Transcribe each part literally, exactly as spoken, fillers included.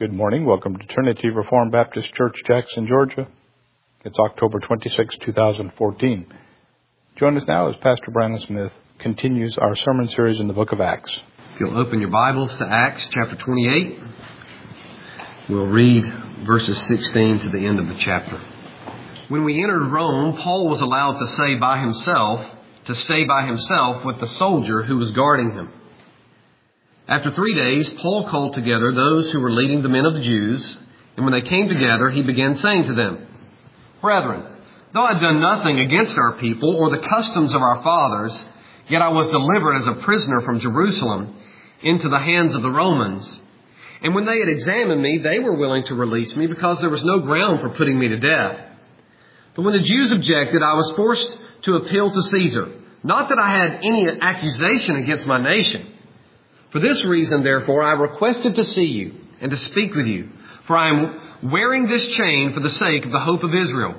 Good morning. Welcome to Trinity Reformed Baptist Church, Jackson, Georgia. It's October twenty-sixth, twenty fourteen. Join us now as Pastor Brandon Smith continues our sermon series in the book of Acts. If you'll open your Bibles to Acts chapter twenty-eight, we'll read verses sixteen to the end of the chapter. When we entered Rome, Paul was allowed to say by himself, to stay by himself with the soldier who was guarding him. After three days, Paul called together those who were leading the men of the Jews, and when they came together, he began saying to them, "Brethren, though I had done nothing against our people or the customs of our fathers, yet I was delivered as a prisoner from Jerusalem into the hands of the Romans. And when they had examined me, they were willing to release me because there was no ground for putting me to death. But when the Jews objected, I was forced to appeal to Caesar. Not that I had any accusation against my nation. For this reason, therefore, I requested to see you and to speak with you, for I am wearing this chain for the sake of the hope of Israel."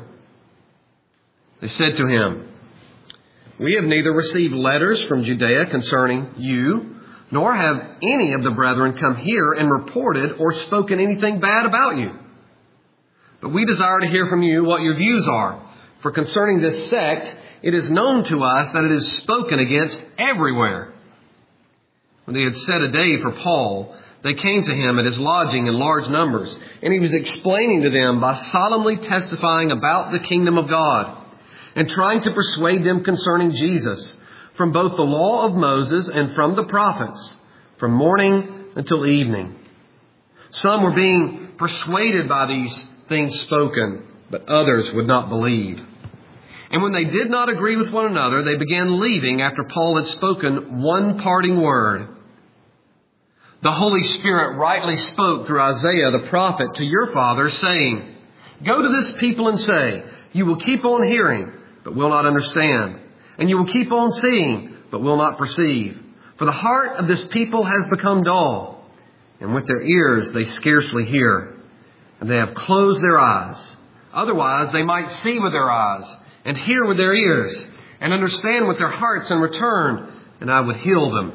They said to him, "We have neither received letters from Judea concerning you, nor have any of the brethren come here and reported or spoken anything bad about you. But we desire to hear from you what your views are. For concerning this sect, it is known to us that it is spoken against everywhere." When they had set a day for Paul, they came to him at his lodging in large numbers, and he was explaining to them by solemnly testifying about the kingdom of God, and trying to persuade them concerning Jesus, from both the law of Moses and from the prophets, from morning until evening. Some were being persuaded by these things spoken, but others would not believe. And when they did not agree with one another, they began leaving after Paul had spoken one parting word. "The Holy Spirit rightly spoke through Isaiah the prophet to your fathers, saying, 'Go to this people and say, you will keep on hearing, but will not understand. And you will keep on seeing, but will not perceive. For the heart of this people has become dull, and with their ears they scarcely hear. And they have closed their eyes. Otherwise they might see with their eyes, and hear with their ears, and understand with their hearts, and return, and I would heal them.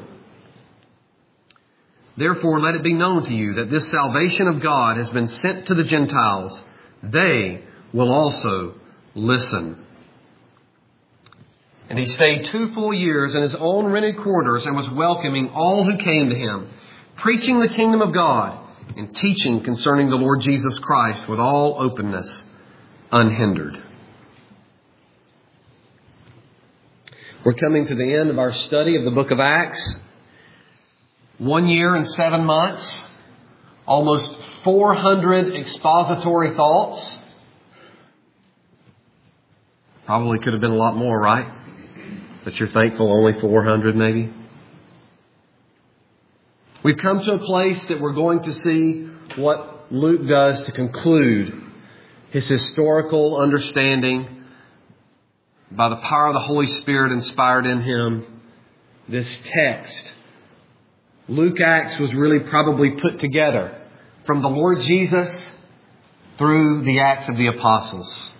Therefore let it be known to you that this salvation of God has been sent to the Gentiles. They will also listen.' And he stayed two full years in his own rented quarters and was welcoming all who came to him, preaching the kingdom of God and teaching concerning the Lord Jesus Christ with all openness, unhindered." We're coming to the end of our study of the book of Acts. One year and seven months. Almost four hundred expository thoughts. Probably could have been a lot more, right? But you're thankful only four hundred maybe. We've come to a place that we're going to see what Luke does to conclude his historical understanding by the power of the Holy Spirit inspired in him, this text. Luke Acts was really probably put together from the Lord Jesus through the Acts of the Apostles.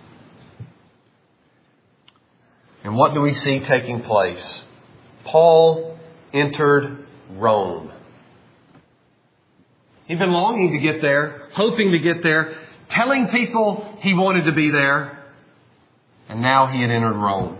And what do we see taking place? Paul entered Rome. He'd been longing to get there, hoping to get there, telling people he wanted to be there. And now he had entered Rome.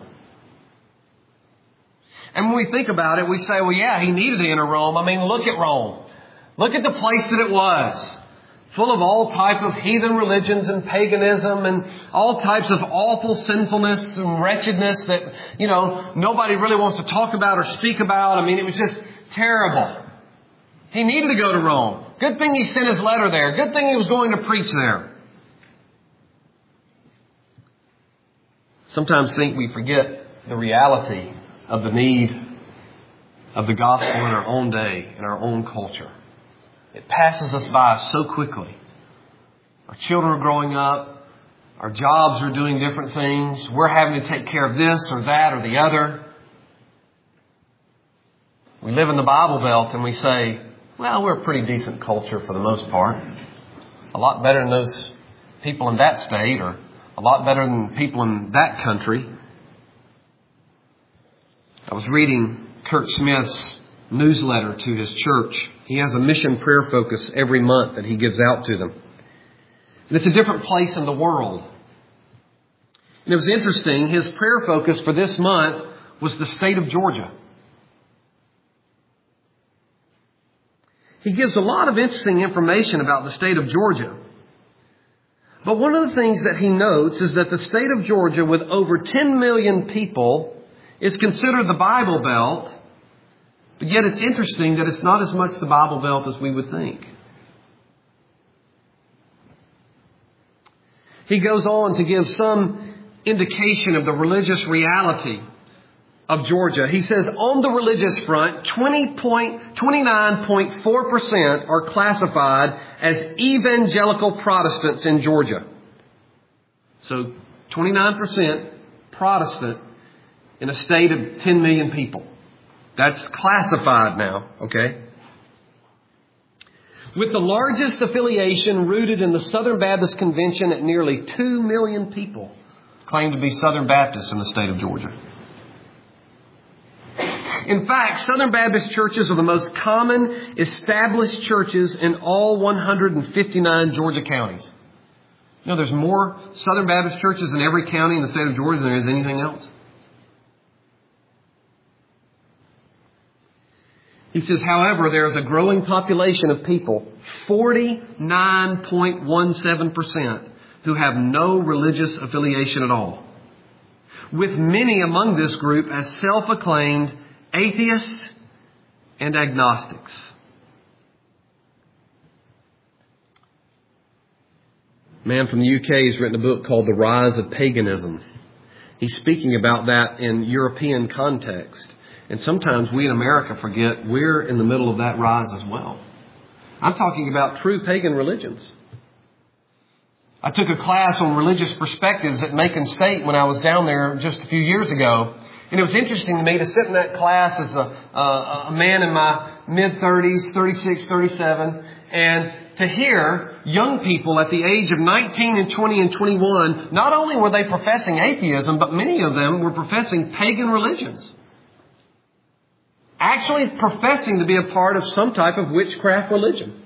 And when we think about it, we say, well, yeah, he needed to enter Rome. I mean, look at Rome. Look at the place that it was. Full of all type of heathen religions and paganism and all types of awful sinfulness and wretchedness that, you know, nobody really wants to talk about or speak about. I mean, it was just terrible. He needed to go to Rome. Good thing he sent his letter there. Good thing he was going to preach there. Sometimes think we forget the reality of the need of the gospel in our own day, in our own culture. It passes us by so quickly. Our children are growing up. Our jobs are doing different things. We're having to take care of this or that or the other. We live in the Bible Belt and we say, well, we're a pretty decent culture for the most part. A lot better than those people in that state, or a lot better than people in that country. I was reading Kurt Smith's newsletter to his church He has a mission prayer focus every month that he gives out to them. And it's a different place in the world. And it was interesting, his prayer focus for this month was the state of Georgia. He gives a lot of interesting information about the state of Georgia. But one of the things that he notes is that the state of Georgia, with over ten million people, is considered the Bible Belt. But yet it's interesting that it's not as much the Bible Belt as we would think. He goes on to give some indication of the religious reality of Georgia. He says on the religious front, twenty-nine point four percent are classified as evangelical Protestants in Georgia. So twenty-nine percent Protestant in a state of ten million people. That's classified now, okay? With the largest affiliation rooted in the Southern Baptist Convention at nearly two million people claim to be Southern Baptists in the state of Georgia. In fact, Southern Baptist churches are the most common established churches in all one hundred fifty-nine Georgia counties. You know, there's more Southern Baptist churches in every county in the state of Georgia than there is anything else. He says, however, there is a growing population of people, forty-nine point one seven percent, who have no religious affiliation at all, with many among this group as self-acclaimed atheists and agnostics. A man from the U K has written a book called The Rise of Paganism. He's speaking about that in European context. And sometimes we in America forget we're in the middle of that rise as well. I'm talking about true pagan religions. I took a class on religious perspectives at Macon State when I was down there just a few years ago. And it was interesting to me to sit in that class as a, a, a man in my mid-thirties, thirty-six, thirty-seven, and to hear young people at the age of nineteen and twenty and twenty-one, not only were they professing atheism, but many of them were professing pagan religions. Actually professing to be a part of some type of witchcraft religion.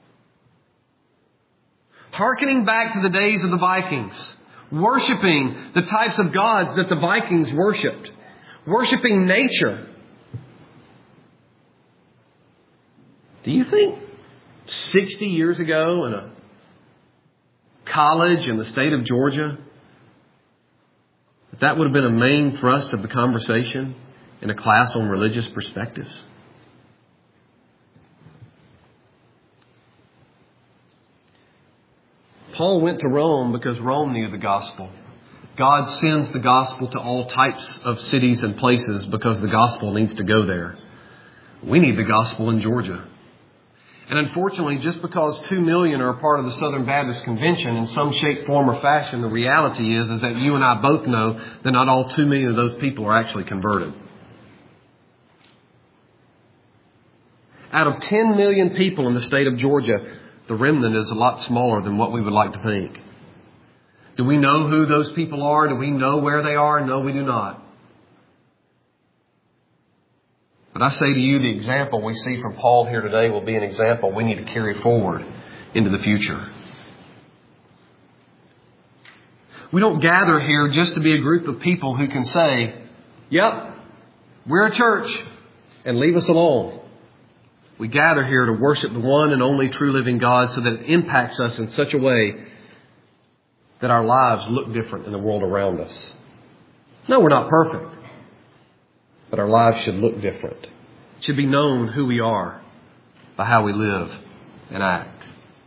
Hearkening back to the days of the Vikings. Worshipping the types of gods that the Vikings worshipped. Worshipping nature. Do you think sixty years ago in a college in the state of Georgia, that that would have been a main thrust of the conversation in a class on religious perspectives? Paul went to Rome because Rome knew the gospel. God sends the gospel to all types of cities and places because the gospel needs to go there. We need the gospel in Georgia. And unfortunately, just because two million are a part of the Southern Baptist Convention in some shape, form, or fashion, the reality is, is that you and I both know that not all two million of those people are actually converted. Out of ten million people in the state of Georgia, the remnant is a lot smaller than what we would like to think. Do we know who those people are? Do we know where they are? No, we do not. But I say to you, the example we see from Paul here today will be an example we need to carry forward into the future. We don't gather here just to be a group of people who can say, yep, we're a church, and leave us alone. We gather here to worship the one and only true living God so that it impacts us in such a way that our lives look different in the world around us. No, we're not perfect, but our lives should look different. It should be known who we are by how we live and act.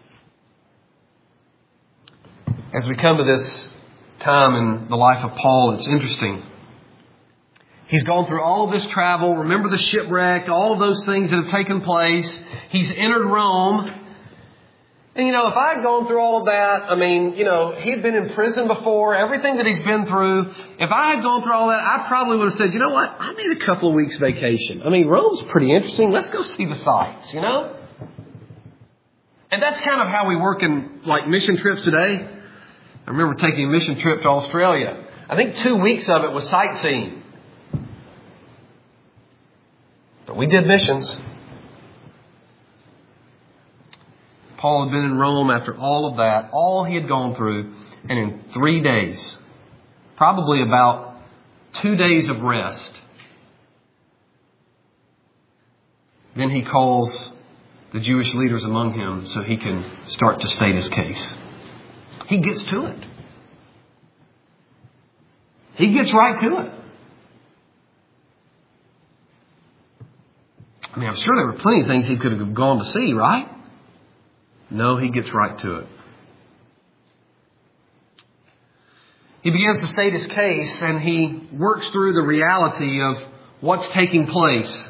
As we come to this time in the life of Paul, it's interesting. He's gone through all of this travel. Remember the shipwreck, all of those things that have taken place. He's entered Rome. And, you know, if I had gone through all of that, I mean, you know, he'd been in prison before, everything that he's been through. If I had gone through all that, I probably would have said, you know what, I need a couple of weeks vacation. I mean, Rome's pretty interesting. Let's go see the sights, you know? And that's kind of how we work in, like, mission trips today. I remember taking a mission trip to Australia. I think two weeks of it was sightseeing. But we did missions. Paul had been in Rome after all of that, all he had gone through, and in three days, probably about two days of rest, then he calls the Jewish leaders among him so he can start to state his case. He gets to it. He gets right to it. I mean, I'm sure there were plenty of things he could have gone to see, right? No, he gets right to it. He begins to state his case, and he works through the reality of what's taking place.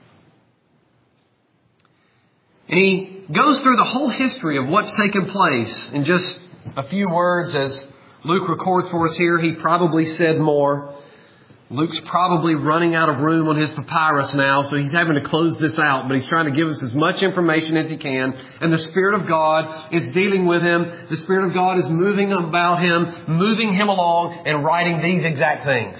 And he goes through the whole history of what's taken place in just a few words. As Luke records for us here, he probably said more. Luke's probably running out of room on his papyrus now, so he's having to close this out, but he's trying to give us as much information as he can. And the Spirit of God is dealing with him. The Spirit of God is moving about him, moving him along, and writing these exact things.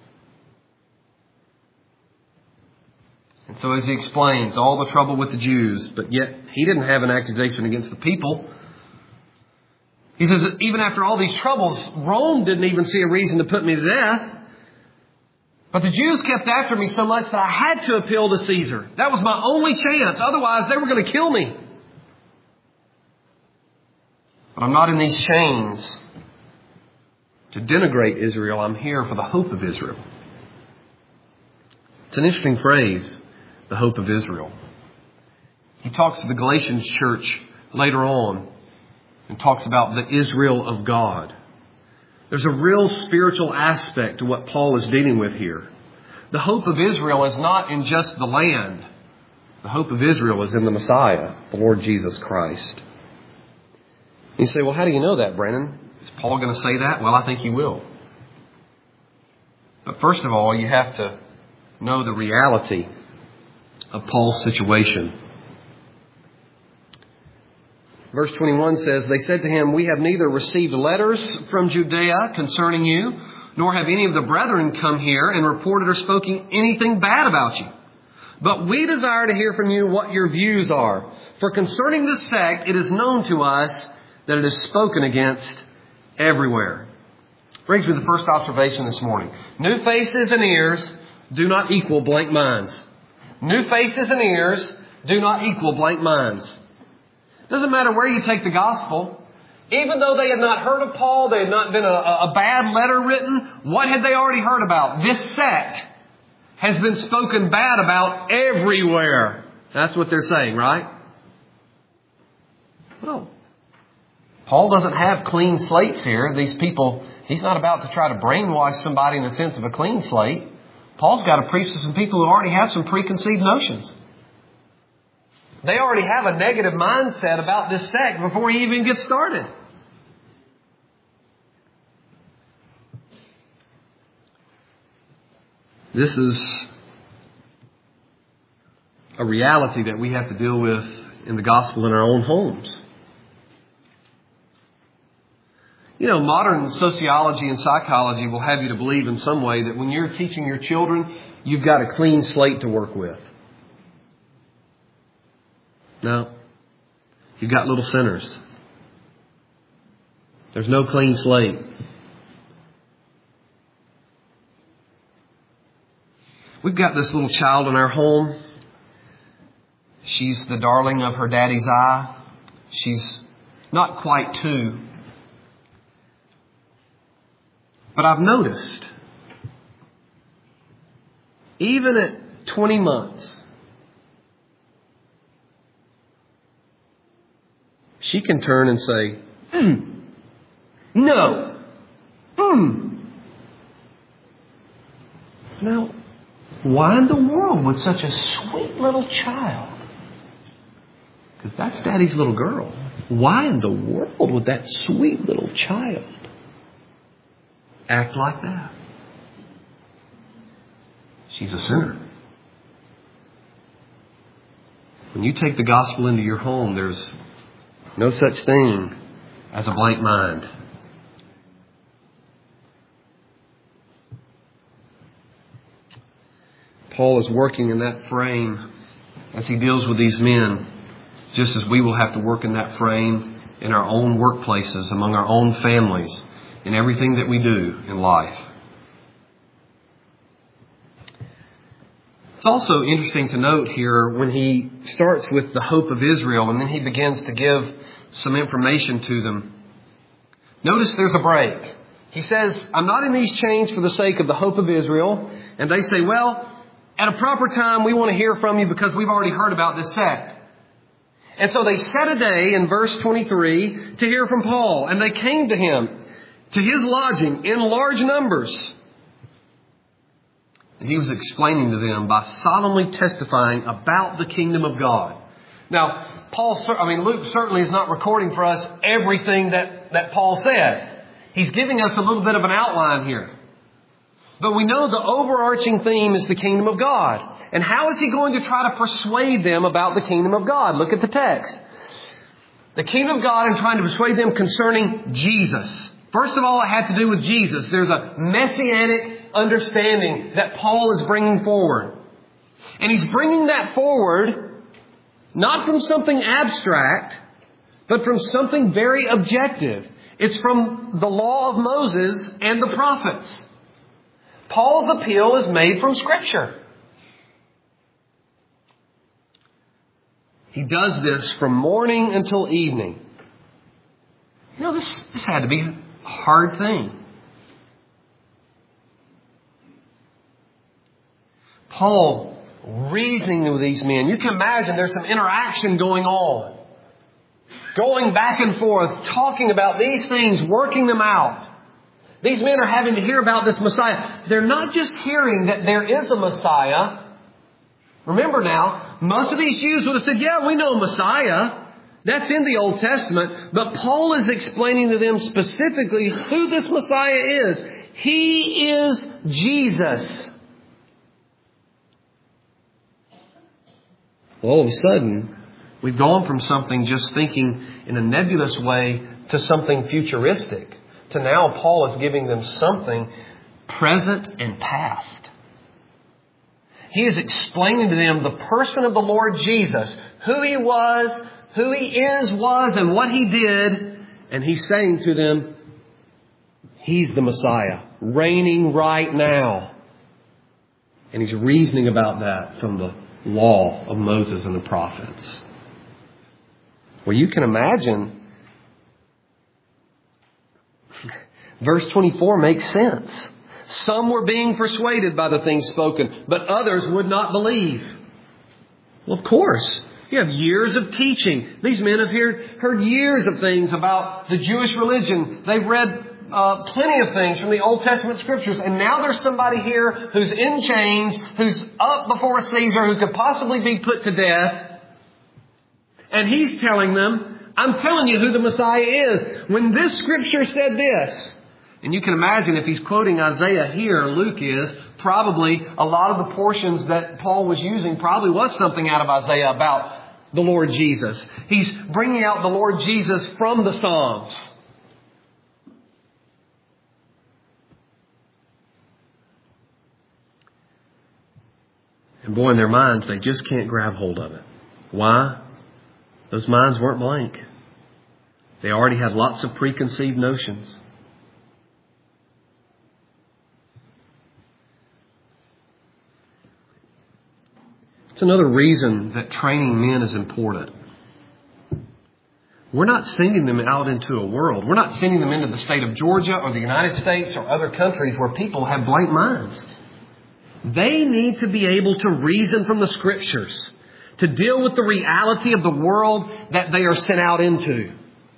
And so as he explains all the trouble with the Jews, but yet he didn't have an accusation against the people. He says that even after all these troubles, Rome didn't even see a reason to put me to death. But the Jews kept after me so much that I had to appeal to Caesar. That was my only chance. Otherwise, they were going to kill me. But I'm not in these chains to denigrate Israel. I'm here for the hope of Israel. It's an interesting phrase, the hope of Israel. He talks to the Galatians church later on and talks about the Israel of God. There's a real spiritual aspect to what Paul is dealing with here. The hope of Israel is not in just the land. The hope of Israel is in the Messiah, the Lord Jesus Christ. You say, well, how do you know that, Brandon? Is Paul going to say that? Well, I think he will. But first of all, you have to know the reality of Paul's situation. Verse twenty-one says, they said to him, we have neither received letters from Judea concerning you, nor have any of the brethren come here and reported or spoken anything bad about you. But we desire to hear from you what your views are. For concerning this sect, it is known to us that it is spoken against everywhere. Brings me to the first observation this morning. New faces and ears do not equal blank minds. New faces and ears do not equal blank minds. Doesn't matter where you take the gospel. Even though they had not heard of Paul, there had not been a, a bad letter written, what had they already heard about? This sect has been spoken bad about everywhere. That's what they're saying, right? Well, Paul doesn't have clean slates here. These people, he's not about to try to brainwash somebody in the sense of a clean slate. Paul's got to preach to some people who already have some preconceived notions. They already have a negative mindset about this sect before he even gets started. This is a reality that we have to deal with in the gospel in our own homes. You know, modern sociology and psychology will have you to believe in some way that when you're teaching your children, you've got a clean slate to work with. No, you've got little sinners. There's no clean slate. We've got this little child in our home. She's the darling of her daddy's eye. She's not quite two. But I've noticed, even at twenty months, she can turn and say, mm, no, mm. Now, why in the world would such a sweet little child, because that's Daddy's little girl, why in the world would that sweet little child act like that? She's a sinner. When you take the gospel into your home, there's no such thing as a blank mind. Paul is working in that frame as he deals with these men, just as we will have to work in that frame in our own workplaces, among our own families, in everything that we do in life. It's also interesting to note here when he starts with the hope of Israel and then he begins to give some information to them. Notice there's a break. He says, I'm not in these chains for the sake of the hope of Israel. And they say, well, at a proper time, we want to hear from you because we've already heard about this sect. And so they set a day in verse twenty-three to hear from Paul. And they came to him, to his lodging, in large numbers. And he was explaining to them by solemnly testifying about the kingdom of God. Now, Paul, I mean, Luke certainly is not recording for us everything that, that Paul said. He's giving us a little bit of an outline here. But we know the overarching theme is the kingdom of God. And how is he going to try to persuade them about the kingdom of God? Look at the text. The kingdom of God and trying to persuade them concerning Jesus. First of all, it had to do with Jesus. There's a messianic understanding that Paul is bringing forward. And he's bringing that forward not from something abstract, but from something very objective. It's from the law of Moses and the prophets. Paul's appeal is made from Scripture. He does this from morning until evening. You know, this, this had to be a hard thing. Paul reasoning with these men. You can imagine there's some interaction going on. Going back and forth, talking about these things, working them out. These men are having to hear about this Messiah. They're not just hearing that there is a Messiah. Remember now, most of these Jews would have said, yeah, we know Messiah. That's in the Old Testament. But Paul is explaining to them specifically who this Messiah is. He is Jesus. Well, all of a sudden, we've gone from something just thinking in a nebulous way to something futuristic. To now Paul is giving them something present and past. He is explaining to them the person of the Lord Jesus, who He was, who He is, was, and what He did. And He's saying to them, He's the Messiah, reigning right now. And He's reasoning about that from the law of Moses and the prophets. Well, you can imagine verse twenty-four makes sense. Some were being persuaded by the things spoken, but others would not believe. Well, of course, you have years of teaching. These men have heard, heard years of things about the Jewish religion. They've read uh, plenty of things from the Old Testament Scriptures. And now there's somebody here who's in chains, who's up before Caesar, who could possibly be put to death. And he's telling them, I'm telling you who the Messiah is. When this Scripture said this, and you can imagine if he's quoting Isaiah here, Luke is, probably a lot of the portions that Paul was using probably was something out of Isaiah about the Lord Jesus. He's bringing out the Lord Jesus from the Psalms. And boy, in their minds, they just can't grab hold of it. Why? Those minds weren't blank. They already had lots of preconceived notions. It's another reason that training men is important. We're not sending them out into a world. We're not sending them into the state of Georgia or the United States or other countries where people have blank minds. They need to be able to reason from the Scriptures, to deal with the reality of the world that they are sent out into.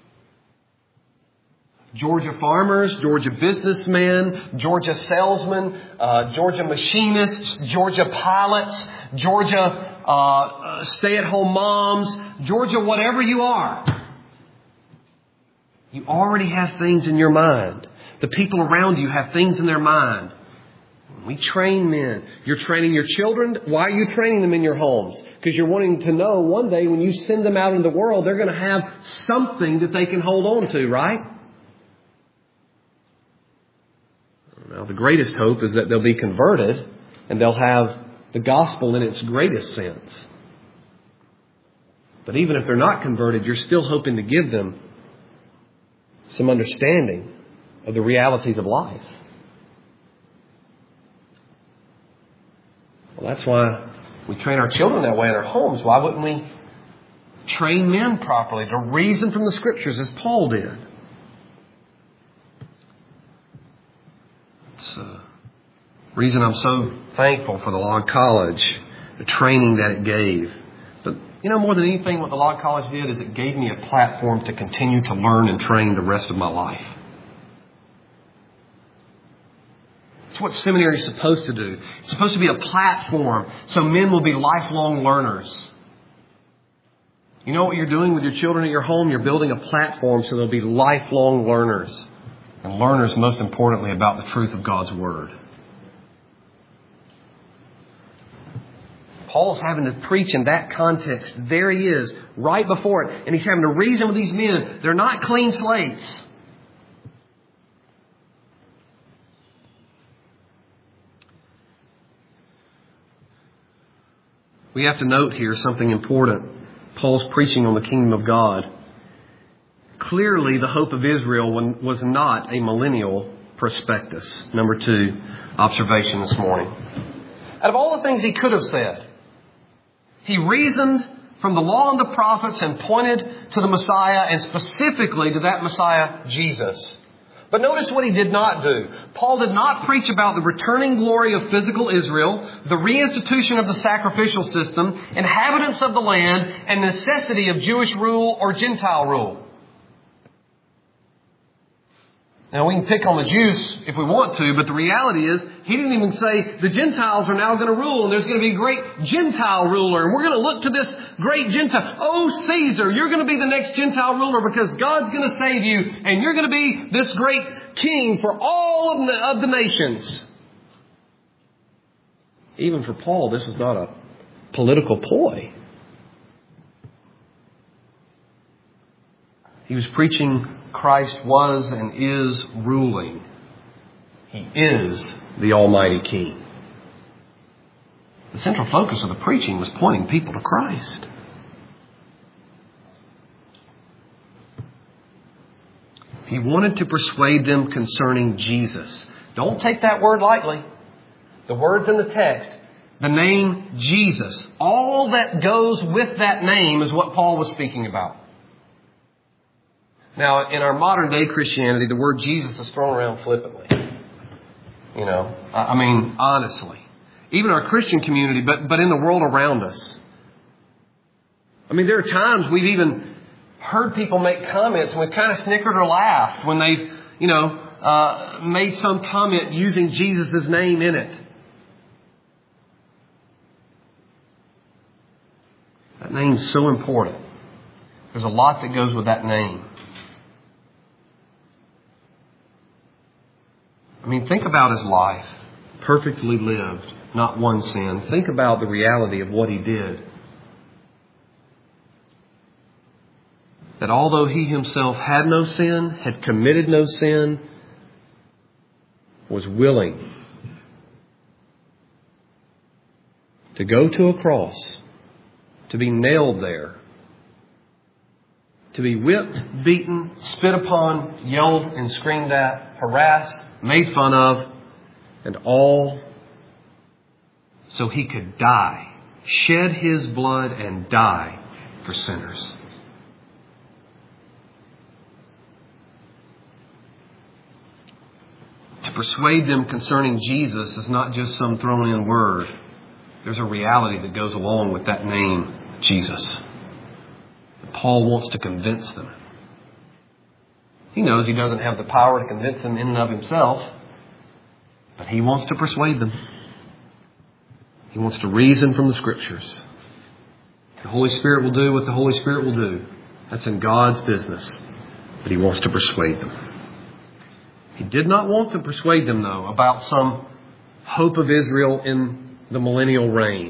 Georgia farmers, Georgia businessmen, Georgia salesmen, uh, Georgia machinists, Georgia pilots, Georgia uh, stay-at-home moms, Georgia whatever you are. You already have things in your mind. The people around you have things in their mind. We train men. You're training your children. Why are you training them in your homes? Because you're wanting to know one day when you send them out into the world, they're going to have something that they can hold on to, right? Now, the greatest hope is that they'll be converted and they'll have the gospel in its greatest sense. But even if they're not converted, you're still hoping to give them some understanding of the realities of life. Well, that's why we train our children that way in our homes. Why wouldn't we train men properly to reason from the Scriptures as Paul did? It's the reason I'm so thankful for the Log College, the training that it gave. But, you know, more than anything, what the Log College did is it gave me a platform to continue to learn and train the rest of my life. It's what seminary is supposed to do. It's supposed to be a platform so men will be lifelong learners. You know what you're doing with your children at your home? You're building a platform so they'll be lifelong learners. And learners, most importantly, about the truth of God's Word. Paul's having to preach in that context. There he is, right before it. And he's having to reason with these men. They're not clean slates. We have to note here something important. Paul's preaching on the kingdom of God. Clearly, the hope of Israel was not a millennial prospectus. Number two, observation this morning. Out of all the things he could have said, he reasoned from the law and the prophets and pointed to the Messiah, and specifically to that Messiah, Jesus. But notice what he did not do. Paul did not preach about the returning glory of physical Israel, the reinstitution of the sacrificial system, inhabitants of the land, and necessity of Jewish rule or Gentile rule. Now, we can pick on the Jews if we want to, but the reality is, he didn't even say the Gentiles are now going to rule and there's going to be a great Gentile ruler and we're going to look to this great Gentile. Oh, Caesar, you're going to be the next Gentile ruler because God's going to save you and you're going to be this great king for all of the, of the nations. Even for Paul, this was not a political ploy. He was preaching Christ was and is ruling. He is the Almighty King. The central focus of the preaching was pointing people to Christ. He wanted to persuade them concerning Jesus. Don't take that word lightly. The words in the text, the name Jesus, all that goes with that name is what Paul was speaking about. Now, in our modern day Christianity, the word Jesus is thrown around flippantly. You know, I mean, honestly. Even our Christian community, but, but in the world around us. I mean, there are times we've even heard people make comments and we've kind of snickered or laughed when they've, you know, uh, made some comment using Jesus' name in it. That name's so important. There's a lot that goes with that name. I mean, think about his life. Perfectly lived, not one sin. Think about the reality of what he did. That although he himself had no sin, had committed no sin, was willing to go to a cross, to be nailed there, to be whipped, beaten, spit upon, yelled and screamed at, harassed, made fun of, and all so he could die, shed his blood and die for sinners. To persuade them concerning Jesus is not just some thrown in word. There's a reality that goes along with that name, Jesus. Paul wants to convince them. He knows he doesn't have the power to convince them in and of himself, but he wants to persuade them. He wants to reason from the Scriptures. The Holy Spirit will do what the Holy Spirit will do. That's in God's business. But he wants to persuade them. He did not want to persuade them, though, about some hope of Israel in the millennial reign.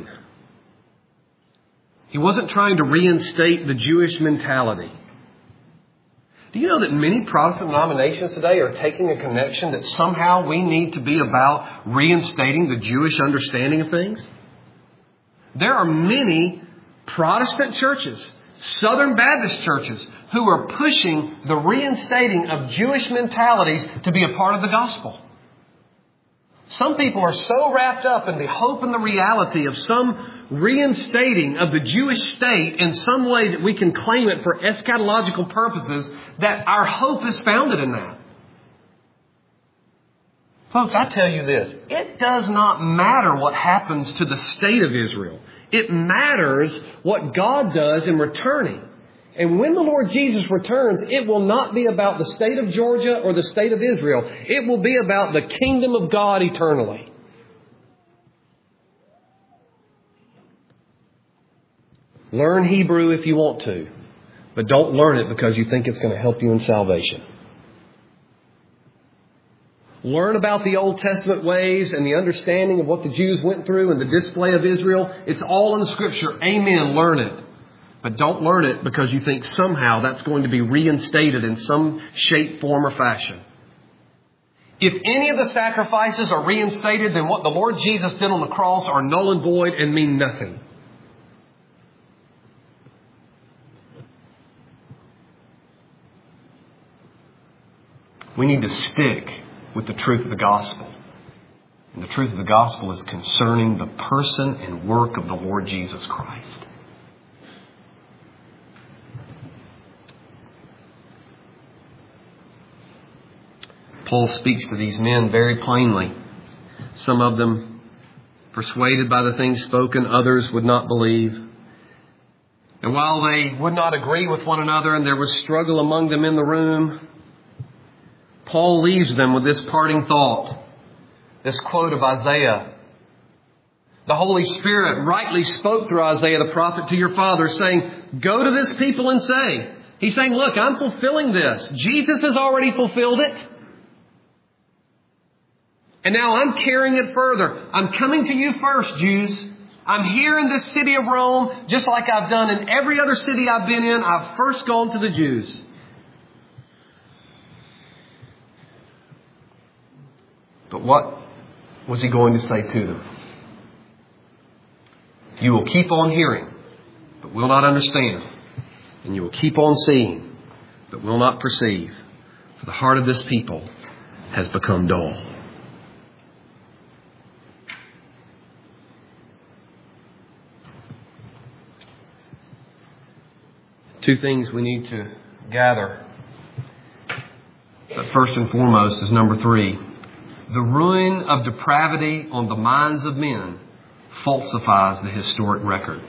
He wasn't trying to reinstate the Jewish mentality. Do you know that many Protestant denominations today are taking a connection that somehow we need to be about reinstating the Jewish understanding of things? There are many Protestant churches Southern Baptist churches who are pushing the reinstating of Jewish mentalities to be a part of the gospel. Some people are so wrapped up in the hope and the reality of some reinstating of the Jewish state in some way that we can claim it for eschatological purposes that our hope is founded in that. Folks, I tell you this, it does not matter what happens to the state of Israel. It matters what God does in returning. And when the Lord Jesus returns, it will not be about the state of Georgia or the state of Israel. It will be about the kingdom of God eternally. Learn Hebrew if you want to, but don't learn it because you think it's going to help you in salvation. Learn about the Old Testament ways and the understanding of what the Jews went through and the display of Israel. It's all in the Scripture. Amen. Learn it. But don't learn it because you think somehow that's going to be reinstated in some shape, form, or fashion. If any of the sacrifices are reinstated, then what the Lord Jesus did on the cross are null and void and mean nothing. We need to stick with the truth of the gospel. And the truth of the gospel is concerning the person and work of the Lord Jesus Christ. Paul speaks to these men very plainly. Some of them persuaded by the things spoken, others would not believe. And while they would not agree with one another and there was struggle among them in the room, Paul leaves them with this parting thought, this quote of Isaiah. The Holy Spirit rightly spoke through Isaiah the prophet to your father, saying, go to this people and say. He's saying, look, I'm fulfilling this. Jesus has already fulfilled it. And now I'm carrying it further. I'm coming to you first, Jews. I'm here in this city of Rome, just like I've done in every other city I've been in. I've first gone to the Jews. But what was he going to say to them? You will keep on hearing, but will not understand. And you will keep on seeing, but will not perceive. For the heart of this people has become dull. Two things we need to gather. But first and foremost is number three. The ruin of depravity on the minds of men falsifies the historic record.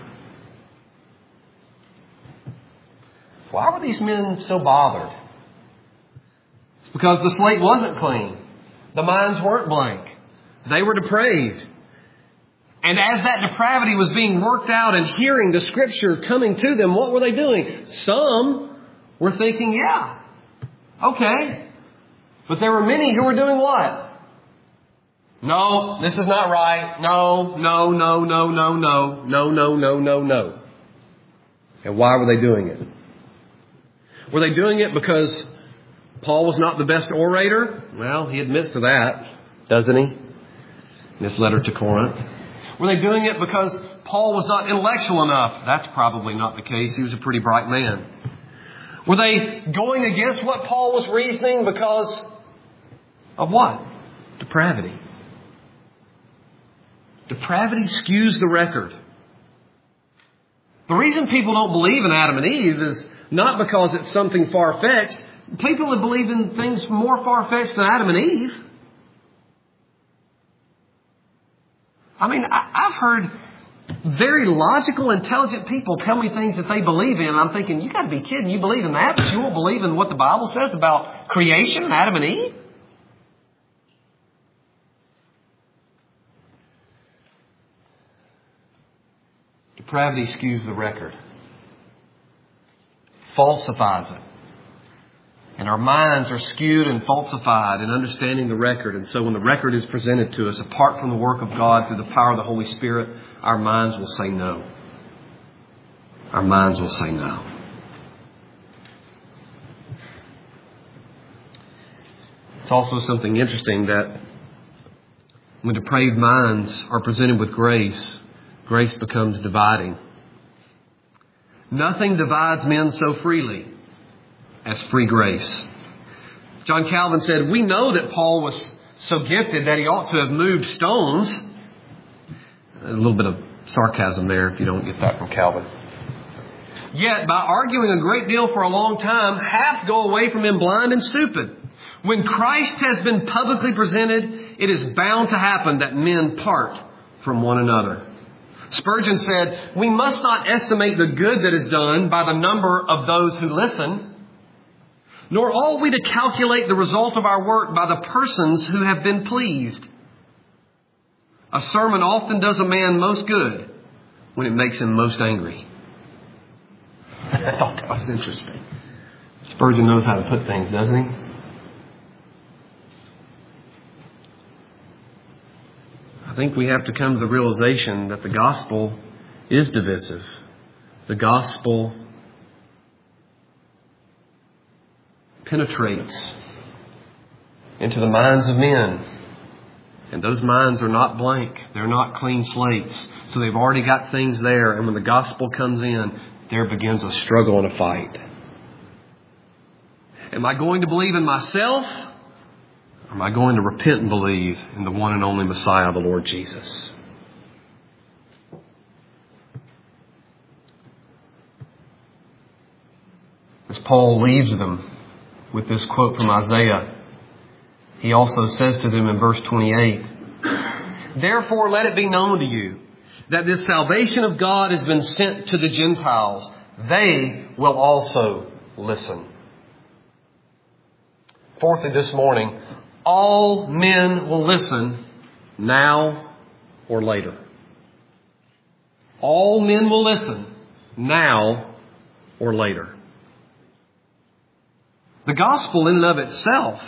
Why were these men so bothered? It's because the slate wasn't clean. The minds weren't blank. They were depraved. And as that depravity was being worked out and hearing the Scripture coming to them, what were they doing? Some were thinking, yeah, okay. But there were many who were doing what? No, this is not right. No, no, no, no, no, no, no, no, no, no, no. And why were they doing it? Were they doing it because Paul was not the best orator? Well, he admits to that, doesn't he? In this letter to Corinth. Were they doing it because Paul was not intellectual enough? That's probably not the case. He was a pretty bright man. Were they going against what Paul was reasoning because of what? Depravity. Depravity skews the record. The reason people don't believe in Adam and Eve is not because it's something far-fetched. People have believed in things more far-fetched than Adam and Eve. I mean, I, I've heard very logical, intelligent people tell me things that they believe in. And I'm thinking, you got to be kidding. You believe in that, but you won't believe in what the Bible says about creation, Adam and Eve? Depravity skews the record, falsifies it. And our minds are skewed and falsified in understanding the record. And so when the record is presented to us, apart from the work of God through the power of the Holy Spirit, our minds will say no. Our minds will say no. It's also something interesting that when depraved minds are presented with grace, grace becomes dividing. Nothing divides men so freely as free grace. John Calvin said, we know that Paul was so gifted that he ought to have moved stones. A little bit of sarcasm there if you don't get that from Calvin. Yet, by arguing a great deal for a long time, half go away from him blind and stupid. When Christ has been publicly presented, it is bound to happen that men part from one another. Spurgeon said, we must not estimate the good that is done by the number of those who listen, nor ought we to calculate the result of our work by the persons who have been pleased. A sermon often does a man most good when it makes him most angry. I thought that was interesting. Spurgeon knows how to put things, doesn't he? I think we have to come to the realization that the gospel is divisive. The gospel penetrates into the minds of men. And those minds are not blank. They're not clean slates. So they've already got things there. And when the gospel comes in, there begins a struggle and a fight. Am I going to believe in myself? Or am I going to repent and believe in the one and only Messiah, the Lord Jesus? As Paul leaves them with this quote from Isaiah, he also says to them in verse twenty-eight, therefore let it be known to you that this salvation of God has been sent to the Gentiles. They will also listen. Fourthly, this morning, all men will listen now or later. All men will listen now or later. The gospel in and of itself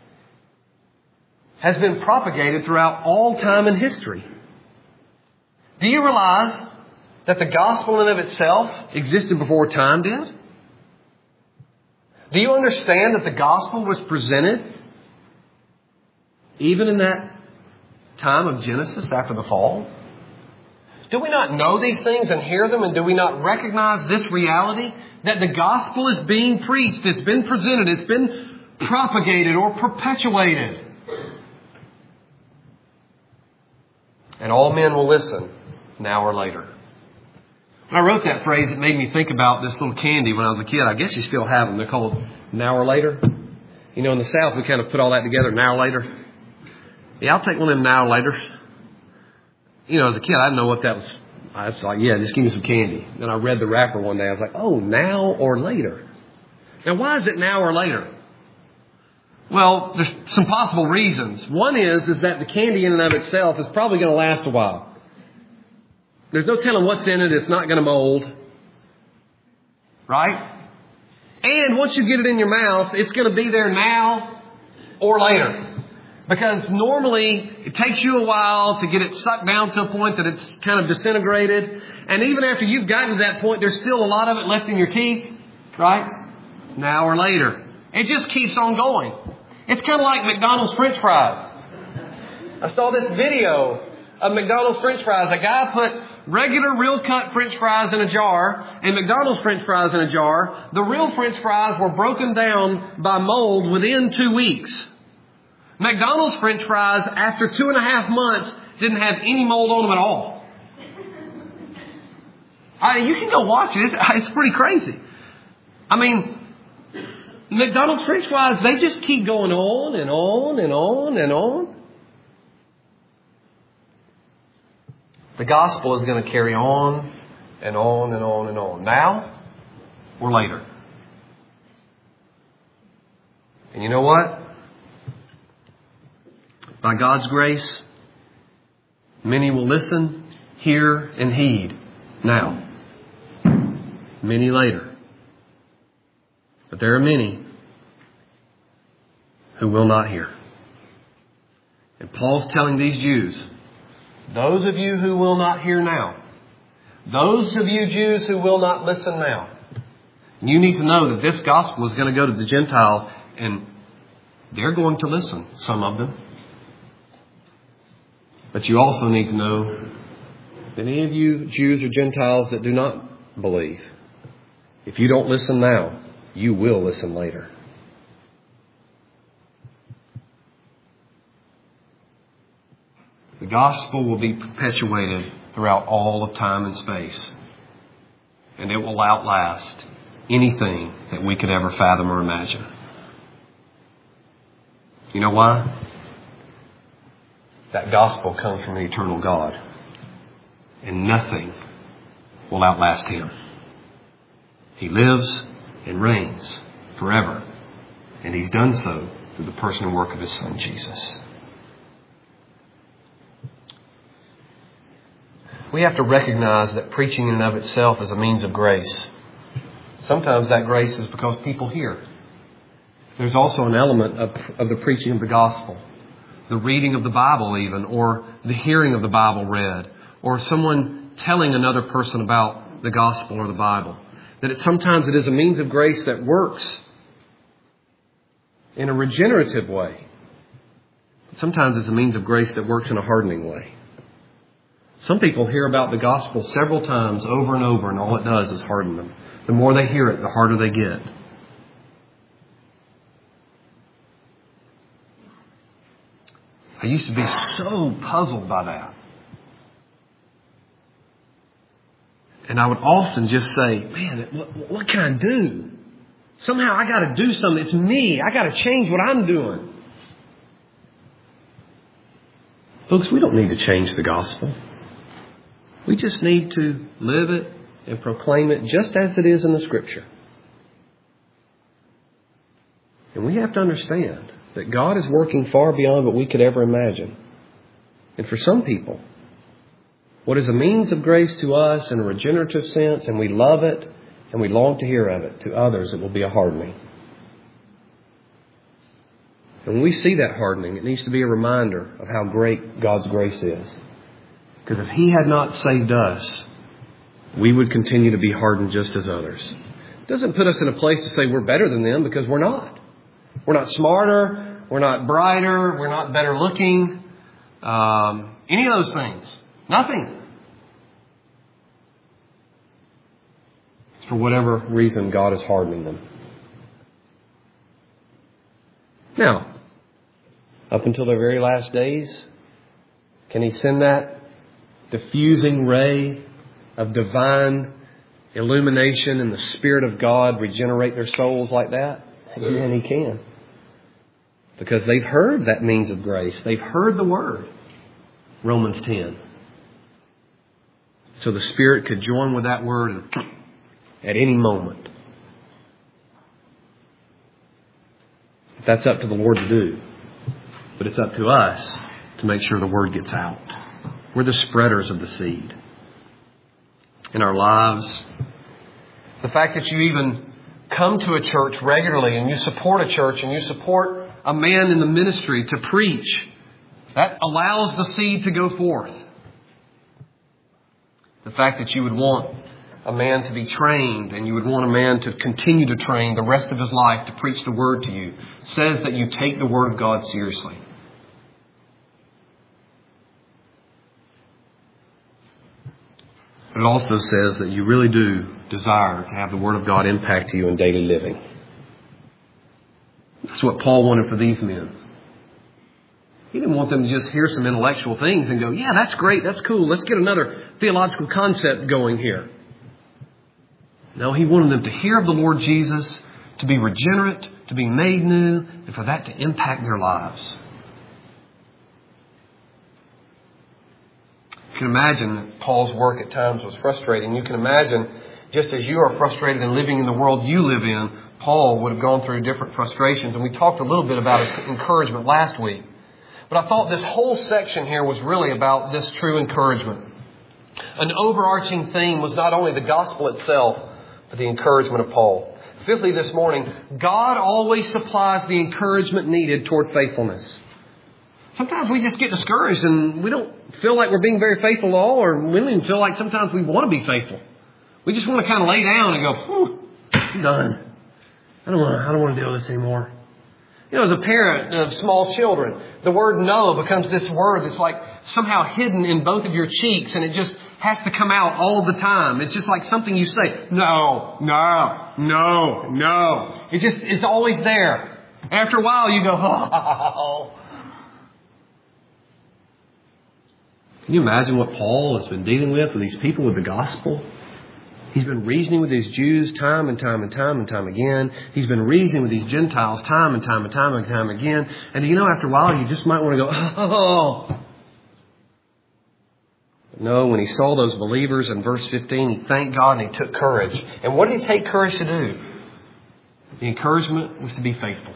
has been propagated throughout all time and history. Do you realize that the gospel in and of itself existed before time did? Do you understand that the gospel was presented even in that time of Genesis after the fall? Do we not know these things and hear them, and do we not recognize this reality that the gospel is being preached, it's been presented, it's been propagated or perpetuated? And all men will listen now or later. When I wrote that phrase, it made me think about this little candy when I was a kid. I guess you still have them. They're called Now or Later. You know, in the South, we kind of put all that together, Now or Later. Yeah, I'll take one of them Now or Later. You know, as a kid, I didn't know what that was. I was like, yeah, just give me some candy. Then I read the wrapper one day. I was like, oh, Now or Later. Now, why is it Now or Later? Well, there's some possible reasons. One is, is that the candy in and of itself is probably going to last a while. There's no telling what's in it. It's not going to mold. Right? And once you get it in your mouth, it's going to be there now or later. Because normally it takes you a while to get it sucked down to a point that it's kind of disintegrated. And even after you've gotten to that point, there's still a lot of it left in your teeth. Right? Now or later. It just keeps on going. It's kind of like McDonald's French fries. I saw this video of McDonald's French fries. A guy put regular real cut French fries in a jar and McDonald's French fries in a jar. The real French fries were broken down by mold within two weeks. McDonald's French fries, after two and a half months, didn't have any mold on them at all. I, you can go watch it. It's, it's pretty crazy. I mean, McDonald's French fries, they just keep going on and on and on and on. The gospel is going to carry on and on and on and on. Now or later. And you know what? By God's grace, many will listen, hear, and heed now. Many later. But there are many who will not hear. And Paul's telling these Jews, those of you who will not hear now, those of you Jews who will not listen now, you need to know that this gospel is going to go to the Gentiles, and they're going to listen, some of them. But you also need to know that any of you Jews or Gentiles that do not believe, If you don't listen now, you will listen later. The gospel will be perpetuated throughout all of time and space. And it will outlast anything that we could ever fathom or imagine. You know why? That gospel comes from the eternal God. And nothing will outlast Him. He lives and reigns forever. And He's done so through the person and work of His Son, Jesus. We have to recognize that preaching in and of itself is a means of grace. Sometimes that grace is because people hear. There's also an element of, of the preaching of the gospel. The reading of the Bible even, or the hearing of the Bible read, or someone telling another person about the gospel or the Bible. That it, sometimes it is a means of grace that works in a regenerative way. Sometimes it's a means of grace that works in a hardening way. Some people hear about the gospel several times over and over, and all it does is harden them. The more they hear it, the harder they get. I used to be so puzzled by that. And I would often just say, man, what, what can I do? Somehow I got to do something. It's me. I got to change what I'm doing. Folks, we don't need to change the gospel. We just need to live it and proclaim it just as it is in the Scripture. And we have to understand that God is working far beyond what we could ever imagine. And for some people, what is a means of grace to us in a regenerative sense, and we love it and we long to hear of it, to others it will be a hardening. And when we see that hardening, it needs to be a reminder of how great God's grace is. Because if He had not saved us, we would continue to be hardened just as others. It doesn't put us in a place to say we're better than them, because we're not. We're not smarter. We're not brighter. We're not better looking. Um, any of those things. Nothing. It's for whatever reason God is hardening them. Now, up until their very last days, can He send that diffusing ray of divine illumination and the Spirit of God regenerate their souls like that? And He can. Because they've heard that means of grace. They've heard the Word. Romans ten. So the Spirit could join with that Word and at any moment. That's up to the Lord to do. But it's up to us to make sure the Word gets out. We're the spreaders of the seed. In our lives, the fact that you even come to a church regularly and you support a church and you support a man in the ministry to preach, that allows the seed to go forth. The fact that you would want a man to be trained and you would want a man to continue to train the rest of his life to preach the Word to you says that you take the Word of God seriously. But it also says that you really do desire to have the Word of God impact you in daily living. That's what Paul wanted for these men. He didn't want them to just hear some intellectual things and go, yeah, that's great, that's cool, let's get another theological concept going here. No, he wanted them to hear of the Lord Jesus, to be regenerate, to be made new, and for that to impact their lives. You can imagine that Paul's work at times was frustrating. You can imagine, just as you are frustrated in living in the world you live in, Paul would have gone through different frustrations. And we talked a little bit about his encouragement last week. But I thought this whole section here was really about this true encouragement. An overarching theme was not only the gospel itself, but the encouragement of Paul. Fifthly, this morning, God always supplies the encouragement needed toward faithfulness. Sometimes we just get discouraged and we don't feel like we're being very faithful at all, or we don't even feel like sometimes we want to be faithful. We just want to kind of lay down and go, whew, I'm done. I don't want to, I don't want to deal with this anymore. You know, as a parent of small children, the word no becomes this word that's like somehow hidden in both of your cheeks, and it just has to come out all the time. It's just like something you say, no, no, no, no. It just, it's always there. After a while you go, oh. Can you imagine what Paul has been dealing with with these people with the gospel? He's been reasoning with these Jews time and time and time and time again. He's been reasoning with these Gentiles time and time and time and time again. And you know, after a while, you just might want to go, oh. No, when he saw those believers in verse fifteen, he thanked God and he took courage. And what did he take courage to do? The encouragement was to be faithful.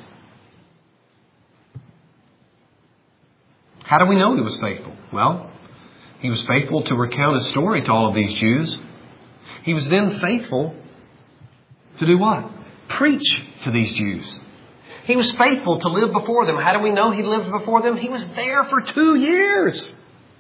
How do we know he was faithful? Well, he was faithful to recount his story to all of these Jews. He was then faithful to do what? Preach to these Jews. He was faithful to live before them. How do we know he lived before them? He was there for two years.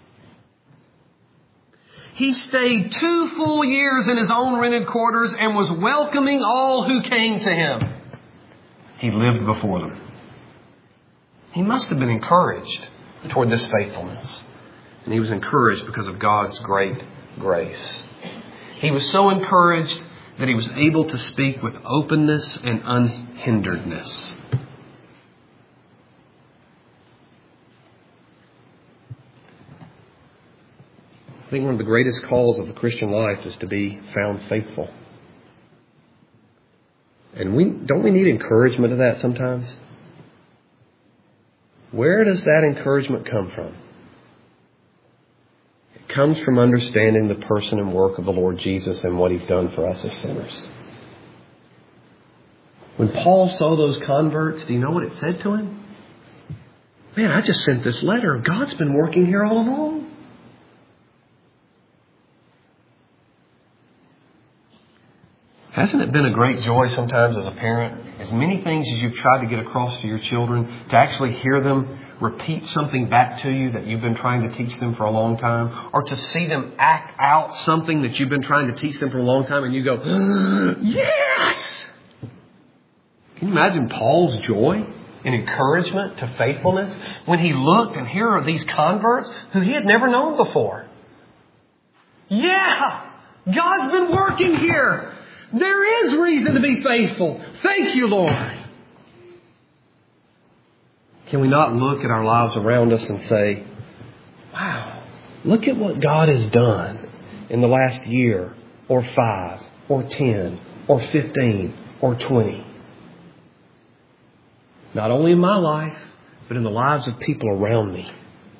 He stayed two full years in his own rented quarters and was welcoming all who came to him. He lived before them. He must have been encouraged toward this faithfulness. And he was encouraged because of God's great grace. He was so encouraged that he was able to speak with openness and unhinderedness. I think one of the greatest calls of the Christian life is to be found faithful. And we don't we need encouragement of that sometimes? Where does that encouragement come from? It comes from understanding the person and work of the Lord Jesus and what He's done for us as sinners. When Paul saw those converts, do you know what it said to him? Man, I just sent this letter. God's been working here all along. Hasn't it been a great joy sometimes as a parent, as many things as you've tried to get across to your children, to actually hear them repeat something back to you that you've been trying to teach them for a long time, or to see them act out something that you've been trying to teach them for a long time and you go, yes! Can you imagine Paul's joy and encouragement to faithfulness when he looked and here are these converts who he had never known before? Yeah! God's been working here! There is reason to be faithful. Thank you, Lord. Can we not look at our lives around us and say, wow, look at what God has done in the last year or five or ten or fifteen or twenty. Not only in my life, but in the lives of people around me.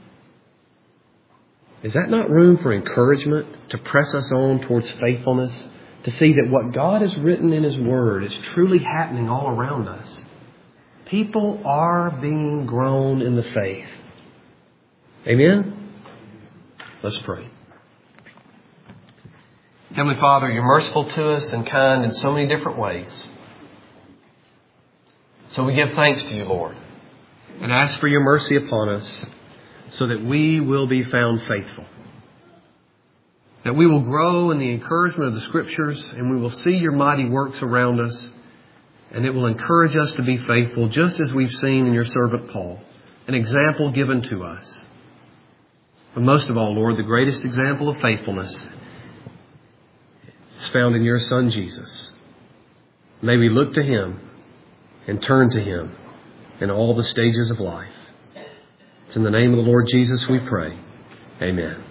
Is that not room for encouragement to press us on towards faithfulness? To see that what God has written in His Word is truly happening all around us. People are being grown in the faith. Amen? Let's pray. Heavenly Father, You're merciful to us and kind in so many different ways. So we give thanks to You, Lord, and ask for Your mercy upon us so that we will be found faithful. That we will grow in the encouragement of the Scriptures and we will see Your mighty works around us. And it will encourage us to be faithful just as we've seen in Your servant Paul. An example given to us. But most of all, Lord, the greatest example of faithfulness is found in Your Son, Jesus. May we look to Him and turn to Him in all the stages of life. It's in the name of the Lord Jesus we pray. Amen.